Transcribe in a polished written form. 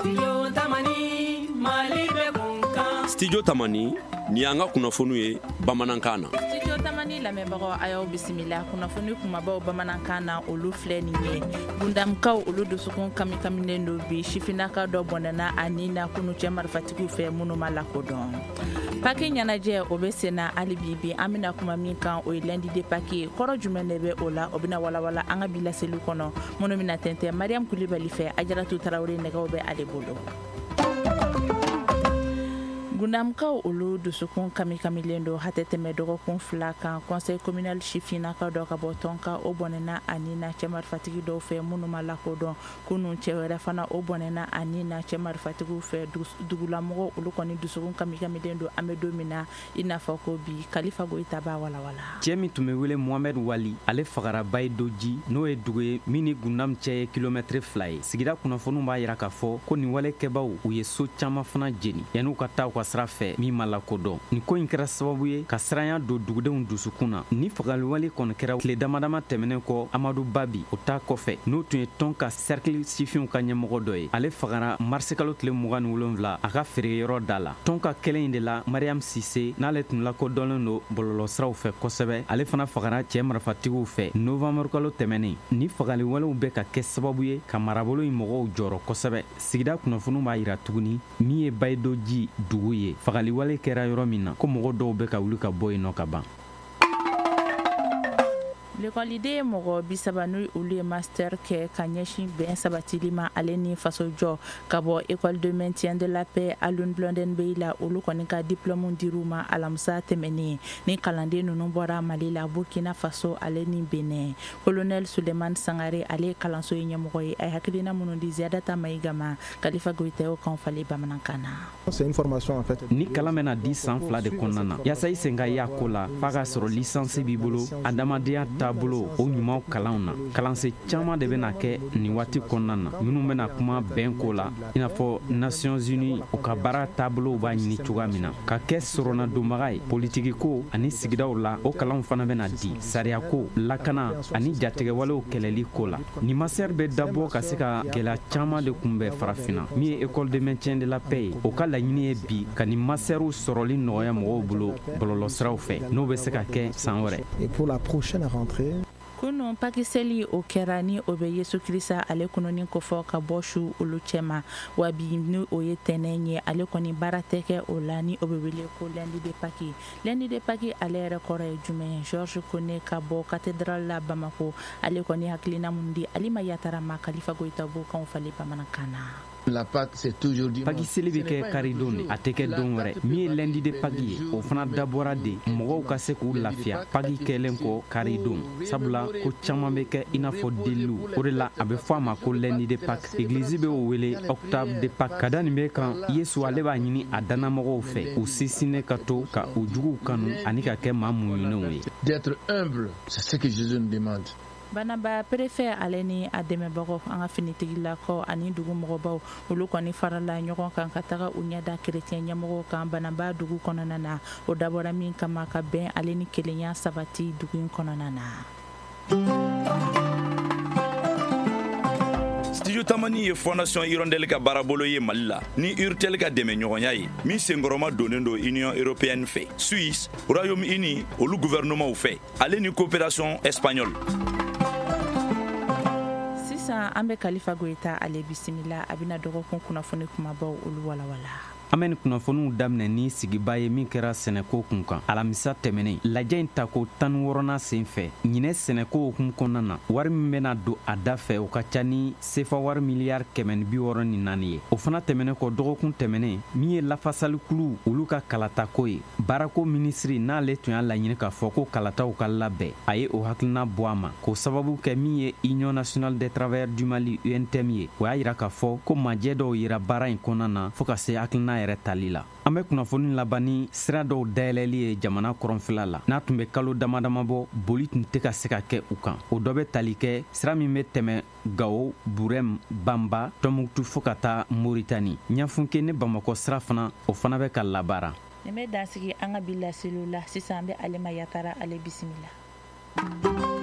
Studio Tamani ni an ka kunnafoniw ye bamanankan na. Studio Tamani lamɛnbagaw a y'aw bisimila kunnafoni kumabaw bamanankan na olu filɛ nin ye. Gundamkaw olu dusukun kamikamilen do bi sifinnaka dɔ bɔnɛna ani na kunu cɛ marifatigiw fɛ minnu ma lakodɔn. Paki ɲɛnajɛ o bɛ senna hali bi an bɛna kuma min kan o ye lundi de Paki kɔrɔ jumɛn de bɛ o la o bɛna walawala an ka bi laseli kɔnɔ minnu bɛna tɛntɛn Mariam Kulibali fɛ Ajaratu Tarawele nɛgɛw bɛ ale bolo. Gundamkaw olu dusukun kamikamilen do hatɛ tɛmɛ dɔgɔkun 2 kan conseil communal sifinnaka dɔ ka bɔ tɔnka o bɔnɛna ani na cɛ marifatigi dɔw fɛ minnu ma lakodɔn kunun cɛ wɛrɛ fana o bɔnɛna ani na cɛ marifatigiw fɛ dugulamɔgɔw olu kɔni dusukun kamikamilen do an bɛ don min na i n'a fɔ ko bi Kalifa Goyita b'a walawala. Cɛ min tun bɛ wele Mohamed Wali ale fagara Bayidoji n'o ye dugu ye min ni Gundam cɛ ye kilomɛtiri 2 ye. Sigida kunnafoniw b'a yira k'a fɔ ko nin walekɛbaw u ye so caman fana jeni yan'u ka taa u ka sira fɛ min ma lakodɔn. Ni ko in kɛra sababu ye ka siranya don dugudenw dusukun na. Ni fagaliwale kɔni kɛra tile damadama tɛmɛnen kɔ Amadu Babi o ta kɔfɛ n'o tun ye tɔn ka cercle sifinw ka ɲɛmɔgɔ dɔ ye. Ale fagara marsikalo tile 27 a ka feerekɛyɔrɔ da la. Tɔn ka kɛlen in de la Mariam Sise n'ale tun lakodɔnlen do bɔlɔlɔsiraw fɛ kosɛbɛ ale fana fagara cɛ marifatigiw fɛ novembre kalo tɛmɛnen. Ni fagaliwalew bɛ ka kɛ sababu ye ka marabolo in mɔgɔw jɔrɔ kosɛbɛ. Sigida kunnafoniw b'a yira tuguni min ye Bayidoji dugu ye. Fagaliwale kɛra yɔrɔ min na ko mɔgɔ dɔw bɛ ka wuli ka bɔ yen nɔ ka ban. L'écolide mɔgɔ 30 n'u olu ye master kɛ ka ɲɛsin bɛn sabatili ma ale ni faso jɔ ka bɔ école de maintien de la paix Alun Blondin Bey la olu kɔni ka diplôme dir'u ma alamisa tɛmɛnen ni kalanden ninnu bɔra Mali la Burkina Faso ale ni Benin. Colonel Suleiman Sangare ale kalanso ye ɲɛmɔgɔ ye a hakilina minnu di Ziyadata Mayiga ma Kalifa Goyita y'o kan fali bamanankan na. C'est une formation en fait. Ni kalan bɛna di san 2 de kɔnɔna na yaasa i sen ka y'a ko la f'a ka sɔrɔ licence b'i bolo adamadenya taabolo o ɲumanw kalanw na kalansen caman de bɛna kɛ nin waati kɔnɔna na minnu bɛna kuma bɛn ko la i n'a fɔ Nations Unies u ka baara taabolow b'a ɲini cogoya min na ka kɛ sɔrɔnadonbaga ye politiki ko ani sigidaw la o kalanw fana bɛna di sariya ko lakana ani jatigɛwalew kɛlɛli ko la nin master bɛ dabɔ ka se ka gɛlɛya caman de kunbɛn farafinna min ye école de maintien de la paix ye o ka laɲini ye bi ka nin masterw sɔrɔli nɔgɔya mɔgɔw bolo bɔlɔlɔsiraw fɛ n'o bɛ se ka kɛ san wɛrɛ. Et pour la prochaine rentrée kunun pakiseli o kɛra ni o bɛ Yesu Kirisa ale kununi kofɔ ka bɔ su olu cɛma wa bi ni o ye tɛnɛn ye ale kɔni baara tɛ kɛ o la ni o bɛ wele ko lundi de Paki. Lundi de Paki ale yɛrɛ kɔrɔ ye jumɛn Georges Kone ka bɔ cathédrale la Bamako ale kɔni hakilina mun di Alima Yatara ma Kalifa Goyita b'o kan fali bamanankan na. La Pâque c'est toujours dimanche. Paki seli bɛ kɛ karidon de a tɛ kɛ don wɛrɛ min ye lundi de Paki ye o fana dabɔra de mɔgɔw ka se k'u lafiya Paki kɛlen kɔ karidon sabula ko caman bɛ kɛ i n'a fɔ deliw o de la a bɛ fɔ a ma ko lundi de Pâque église bɛ o wele octave de Pâque ka da nin bɛ kan Yesu ale b'a ɲini a dannamɔgɔw fɛ u sinsinnen ka to ka u juguw kanu ani ka kɛ maa muɲunnenw ye. D'être humble, c'est ce que Jésus nous demande. Banaba préfet ale ni a dɛmɛbagaw an ka finitigilakaw ani dugumɔgɔbaw olu kɔni farala ɲɔgɔn kan ka taga u ɲɛda chrétien ɲɛmɔgɔw kan Banaba dugu kɔnɔna na o dabɔra min kama ka bɛn ale ni kelenya sabati dugu in kɔnɔna na. Studio Tamani ye fondation Hirondelle ka baarabolo ye Mali la ni Urtel ka dɛmɛ ɲɔgɔnya ye min senkɔrɔma donnen do Union européenne fɛ Suisse Royaume-Uni olu gouvernement fɛ ale ni coopération espagnole. An bɛ Kalifa Goyita ale bisimila a bɛna dɔgɔkun kunnafoni kumabaw olu walawala. An bɛ nin kunnafoniw daminɛ ni sigiba ye min kɛra sɛnɛko kun kan alamisa tɛmɛnen lajɛ in ta ko 16nan sen fɛ ɲinɛ sɛnɛko hukumu kɔnɔna na wari min bɛna don a da fɛ o ka ca ni sefa wari miliyari 164 ye o fana tɛmɛnen kɔ dɔgɔkun tɛmɛnen min ye lafasalikulu olu ka kalatako ye baarako minisiri n'ale tun y'a laɲini k'a fɔ ko kalataw ka labɛn a ye o hakilina bɔ a ma k'o sababu kɛ min ye Union nationale des travailleurs du Mali UNTM ye o y'a yira k'a fɔ ko majɛ dɔw yira baara in kɔnɔna na fɔɔ ka se hakilina yɛrɛ tali la. An bɛ kunnafoni laban ni sira dɔw dayɛlɛli ye jamana kɔrɔnfɛla la n'a tun bɛ kalo damadama bɔ boli tun tɛ ka se ka kɛ u kan o dɔ bɛ tali kɛ sira min bɛ tɛmɛ Gao Burem Bamba Tɔnbukutu fɔ ka taa Moritani Ɲafunke ni Bamakɔ sira fana o fana bɛ ka labaara. Nin bɛ dansigi an ka bi laseliw la sisan an bɛ Alima Yatara ale bisimila.